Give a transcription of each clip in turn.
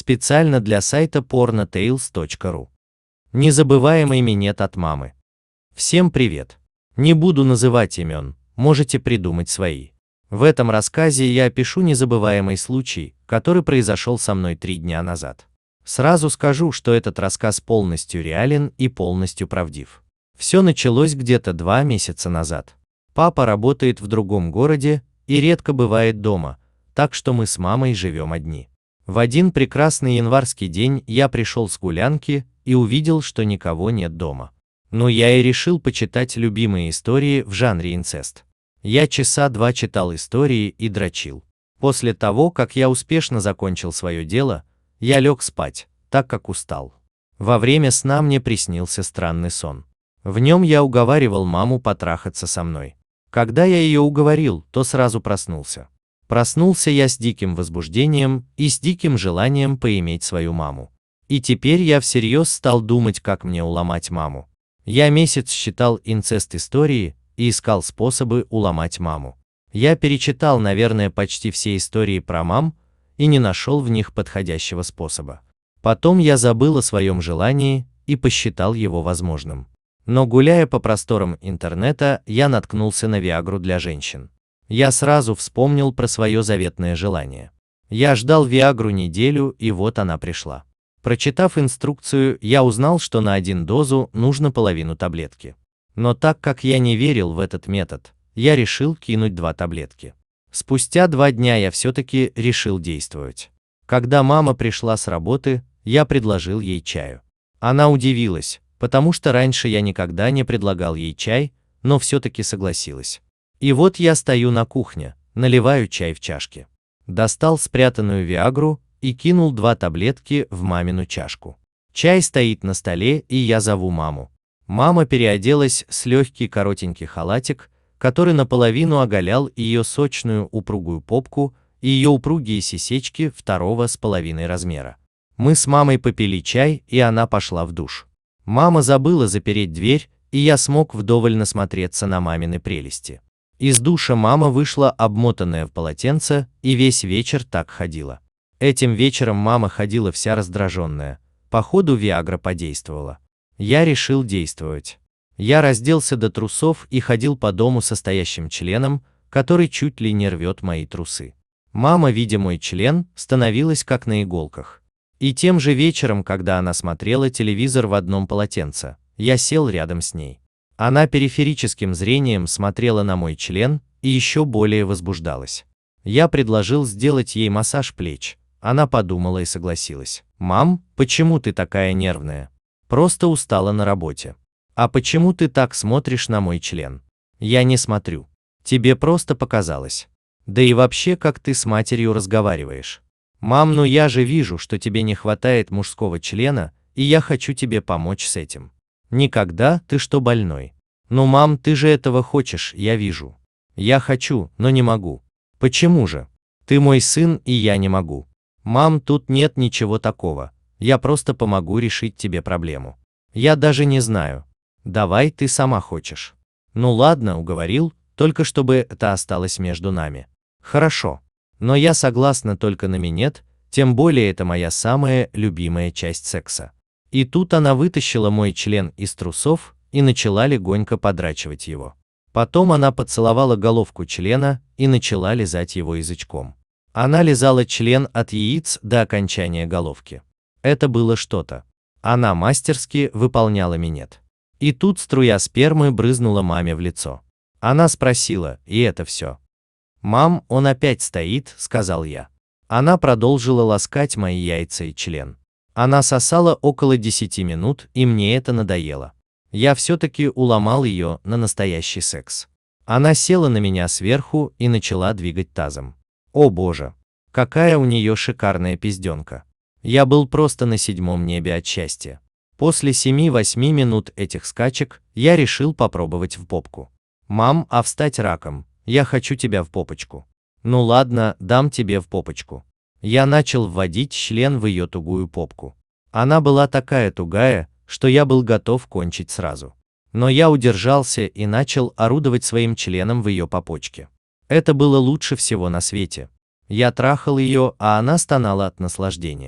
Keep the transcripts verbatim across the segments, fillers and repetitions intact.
Специально для сайта порнотейлс точка ру. Незабываемый минет от мамы. Всем привет! Не буду называть имен, можете придумать свои. В этом рассказе я опишу незабываемый случай, который произошел со мной три дня назад. Сразу скажу, что этот рассказ полностью реален и полностью правдив. Все началось где-то два месяца назад. Папа работает в другом городе и редко бывает дома, так что мы с мамой живем одни. В один прекрасный январский день я пришел с гулянки и увидел, что никого нет дома. Но я и решил почитать любимые истории в жанре инцест. Я часа два читал истории и дрочил. После того, как я успешно закончил свое дело, я лег спать, так как устал. Во время сна мне приснился странный сон. В нем я уговаривал маму потрахаться со мной. Когда я ее уговорил, то сразу проснулся. Проснулся я с диким возбуждением и с диким желанием поиметь свою маму. И теперь я всерьез стал думать, как мне уломать маму. Я месяц читал инцест-истории и искал способы уломать маму. Я перечитал, наверное, почти все истории про мам и не нашел в них подходящего способа. Потом я забыл о своем желании и посчитал его возможным. Но гуляя по просторам интернета, я наткнулся на Виагру для женщин. Я сразу вспомнил про свое заветное желание. Я ждал Виагру неделю, и вот она пришла. Прочитав инструкцию, я узнал, что на один дозу нужно половину таблетки. Но так как я не верил в этот метод, я решил кинуть два таблетки. Спустя два дня я все-таки решил действовать. Когда мама пришла с работы, я предложил ей чаю. Она удивилась, потому что раньше я никогда не предлагал ей чай, но все-таки согласилась. И вот я стою на кухне, наливаю чай в чашки. Достал спрятанную Виагру и кинул два таблетки в мамину чашку. Чай стоит на столе, и я зову маму. Мама переоделась с легкий коротенький халатик, который наполовину оголял ее сочную упругую попку и ее упругие сисечки второго с половиной размера. Мы с мамой попили чай, и она пошла в душ. Мама забыла запереть дверь, и я смог вдоволь насмотреться на мамины прелести. Из душа мама вышла обмотанная в полотенце и весь вечер так ходила. Этим вечером мама ходила вся раздраженная. Походу Виагра подействовала. Я решил действовать. Я разделся до трусов и ходил по дому со стоящим членом, который чуть ли не рвет мои трусы. Мама, видя мой член, становилась как на иголках. И тем же вечером, когда она смотрела телевизор в одном полотенце, я сел рядом с ней. Она периферическим зрением смотрела на мой член и еще более возбуждалась. Я предложил сделать ей массаж плеч. Она подумала и согласилась. «Мам, почему ты такая нервная? Просто устала на работе. А почему ты так смотришь на мой член?» «Я не смотрю. Тебе просто показалось. Да и вообще, как ты с матерью разговариваешь?» «Мам, ну я же вижу, что тебе не хватает мужского члена, и я хочу тебе помочь с этим». «Никогда, ты что, больной?» «Ну, мам, ты же этого хочешь, я вижу». «Я хочу, но не могу». «Почему же? Ты мой сын, и я не могу». «Мам, тут нет ничего такого, я просто помогу решить тебе проблему». «Я даже не знаю. Давай, ты сама хочешь». «Ну ладно, уговорил, только чтобы это осталось между нами». «Хорошо. Но я согласна только на минет, тем более это моя самая любимая часть секса». И тут она вытащила мой член из трусов и начала легонько подрачивать его. Потом она поцеловала головку члена и начала лизать его язычком. Она лизала член от яиц до окончания головки. Это было что-то. Она мастерски выполняла минет. И тут струя спермы брызнула маме в лицо. Она спросила: «И это все?» «Мам, он опять стоит», — сказал я. Она продолжила ласкать мои яйца и член. Она сосала около десяти минут, и мне это надоело. Я все-таки уломал ее на настоящий секс. Она села на меня сверху и начала двигать тазом. О боже, какая у нее шикарная пизденка. Я был просто на седьмом небе от счастья. После семи-восьми минут этих скачек я решил попробовать в попку. «Мам, а встать раком, я хочу тебя в попочку». «Ну ладно, дам тебе в попочку». Я начал вводить член в ее тугую попку. Она была такая тугая, что я был готов кончить сразу. Но я удержался и начал орудовать своим членом в ее попочке. Это было лучше всего на свете. Я трахал ее, а она стонала от наслаждения.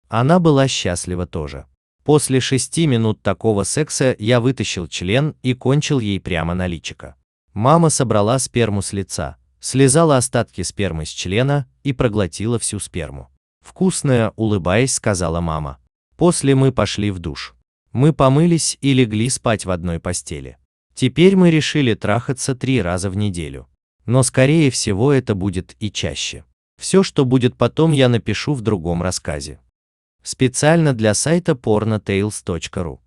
Она была счастлива тоже. После шести минут такого секса я вытащил член и кончил ей прямо на личико. Мама собрала сперму с лица, слезала остатки спермы с члена и проглотила всю сперму. «Вкусная», улыбаясь, сказала мама. После мы пошли в душ. Мы помылись и легли спать в одной постели. Теперь мы решили трахаться три раза в неделю. Но скорее всего это будет и чаще. Все, что будет потом, я напишу в другом рассказе. Специально для сайта порно тейлс точка ру.